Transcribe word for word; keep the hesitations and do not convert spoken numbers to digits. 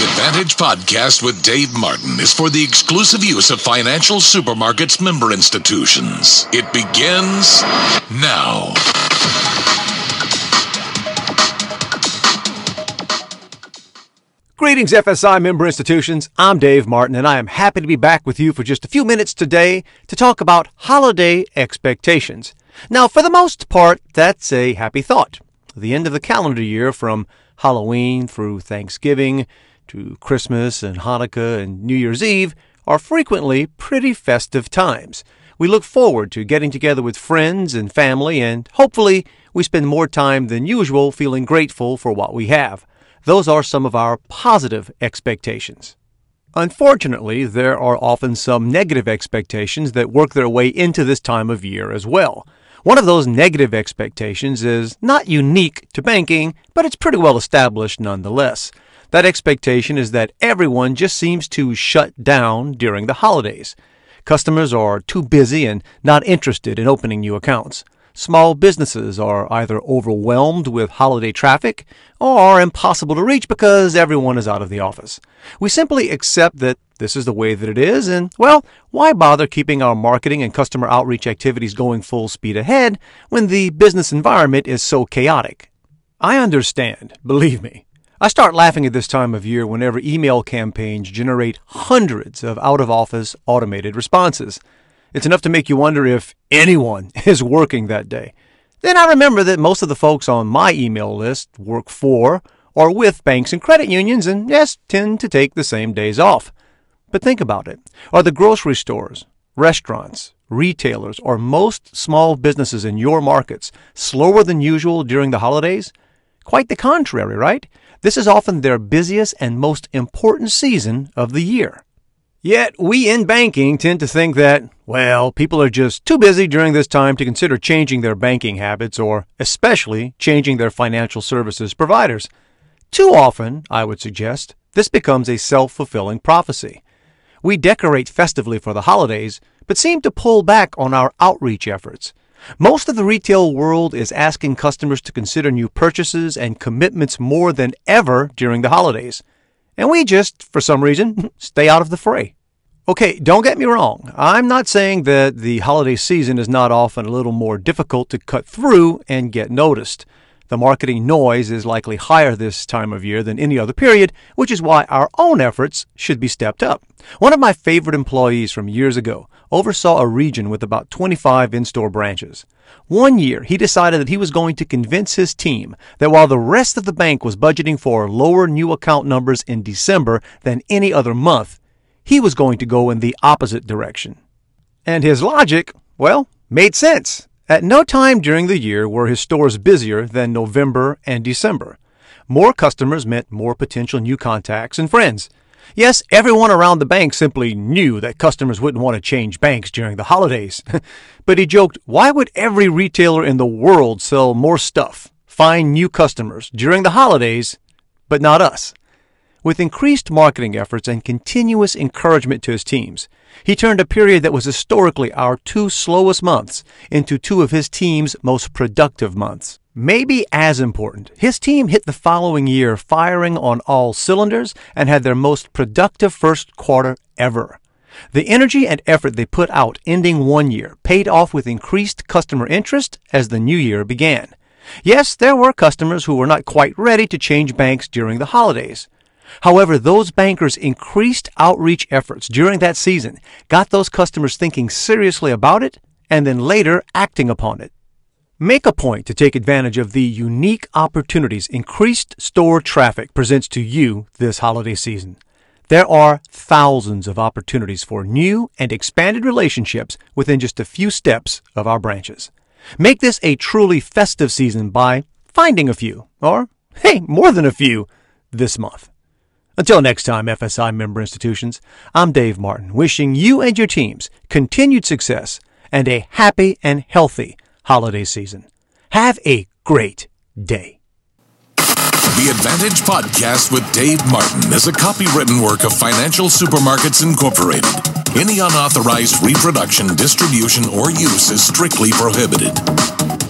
The Advantage Podcast with Dave Martin is for the exclusive use of Financial Supermarkets member institutions. It begins now. Greetings, F S I member institutions. I'm Dave Martin, and I am happy to be back with you for just a few minutes today to talk about holiday expectations. Now, for the most part, that's a happy thought. The end of the calendar year, from Halloween through Thanksgiving to Christmas and Hanukkah and New Year's Eve, are frequently pretty festive times. We look forward to getting together with friends and family, and hopefully we spend more time than usual feeling grateful for what we have. Those are some of our positive expectations. Unfortunately, there are often some negative expectations that work their way into this time of year as well. One of those negative expectations is not unique to banking, but it's pretty well established nonetheless. That expectation is that everyone just seems to shut down during the holidays. Customers are too busy and not interested in opening new accounts. Small businesses are either overwhelmed with holiday traffic or are impossible to reach because everyone is out of the office. We simply accept that this is the way that it is, and, well, why bother keeping our marketing and customer outreach activities going full speed ahead when the business environment is so chaotic? I understand, believe me. I start laughing at this time of year whenever email campaigns generate hundreds of out-of-office automated responses. It's enough to make you wonder if anyone is working that day. Then I remember that most of the folks on my email list work for or with banks and credit unions and, yes, tend to take the same days off. But think about it. Are the grocery stores, restaurants, retailers, or most small businesses in your markets slower than usual during the holidays? Quite the contrary, right? This is often their busiest and most important season of the year. Yet, we in banking tend to think that, well, people are just too busy during this time to consider changing their banking habits or especially changing their financial services providers. Too often, I would suggest, this becomes a self-fulfilling prophecy. We decorate festively for the holidays, but seem to pull back on our outreach efforts. Most of the retail world is asking customers to consider new purchases and commitments more than ever during the holidays. And we just, for some reason, stay out of the fray. Okay, don't get me wrong. I'm not saying that the holiday season is not often a little more difficult to cut through and get noticed. The marketing noise is likely higher this time of year than any other period, which is why our own efforts should be stepped up. One of my favorite employees from years ago oversaw a region with about twenty-five in-store branches. One year, he decided that he was going to convince his team that while the rest of the bank was budgeting for lower new account numbers in December than any other month, he was going to go in the opposite direction. And his logic, well, made sense. At no time during the year were his stores busier than November and December. More customers meant more potential new contacts and friends. Yes, everyone around the bank simply knew that customers wouldn't want to change banks during the holidays. But he joked, why would every retailer in the world sell more stuff, find new customers during the holidays, but not us? With increased marketing efforts and continuous encouragement to his teams, he turned a period that was historically our two slowest months into two of his team's most productive months. Maybe as important, his team hit the following year firing on all cylinders and had their most productive first quarter ever. The energy and effort they put out ending one year paid off with increased customer interest as the new year began. Yes, there were customers who were not quite ready to change banks during the holidays. However, those bankers' increased outreach efforts during that season got those customers thinking seriously about it and then later acting upon it. Make a point to take advantage of the unique opportunities increased store traffic presents to you this holiday season. There are thousands of opportunities for new and expanded relationships within just a few steps of our branches. Make this a truly festive season by finding a few, or, hey, more than a few, this month. Until next time, F S I member institutions, I'm Dave Martin, wishing you and your teams continued success and a happy and healthy holiday season. Have a great day. The Advantage Podcast with Dave Martin is a copywritten work of Financial Supermarkets Incorporated. Any unauthorized reproduction, distribution, or use is strictly prohibited.